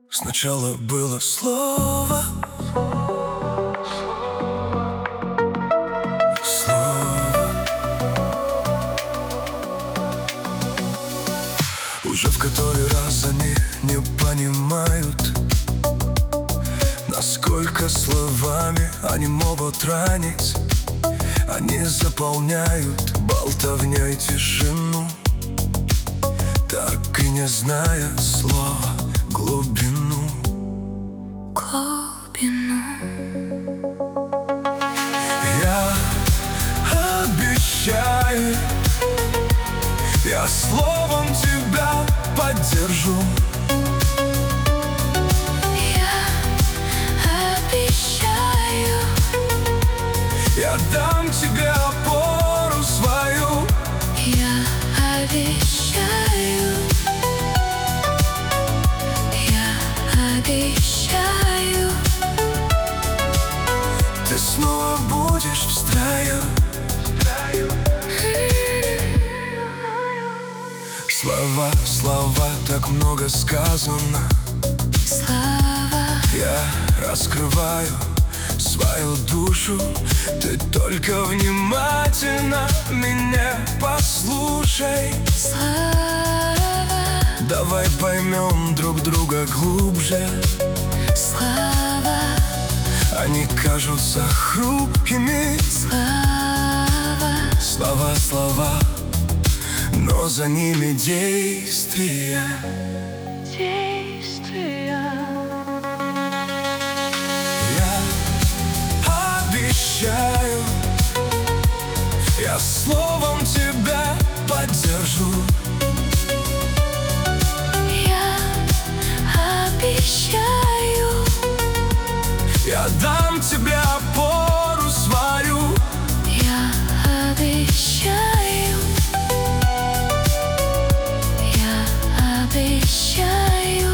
Сначала было слово, уже в который раз они не понимают, насколько словами они могут ранить. Они заполняют болтовней тишину, так и не зная слова глубину. Я обещаю, я словом тебя поддержу. Я обещаю, я дам тебе опору свою. я обещаю, я обещаю, ты снова будешь в строю. Слова, слова, так много сказано. слова, Я раскрываю свою душу, ты только внимательно меня послушай. слова, Давай поймем друг друга глубже. слова, Они кажутся хрупкими, слова, слова, слова, но за ними действия. действия. Я обещаю, я словом тебя поддержу. Я обещаю, Я дам тебе опору свою. я обещаю, я обещаю,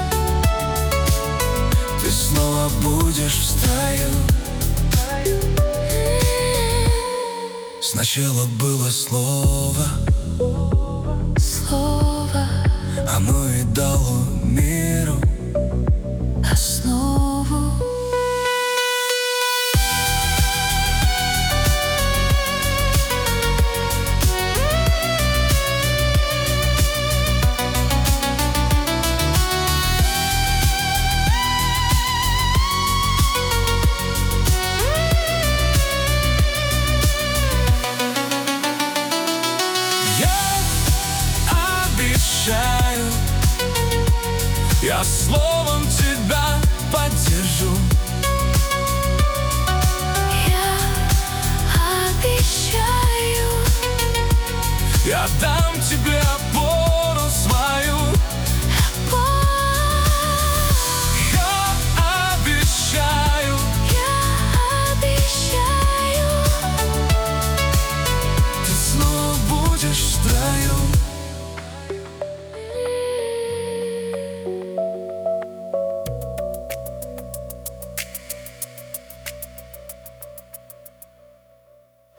Ты снова будешь в строю. Сначала было слово, слово, оно и дало миру основу. Я словом тебя поддержу. Я обещаю, Я дам тебе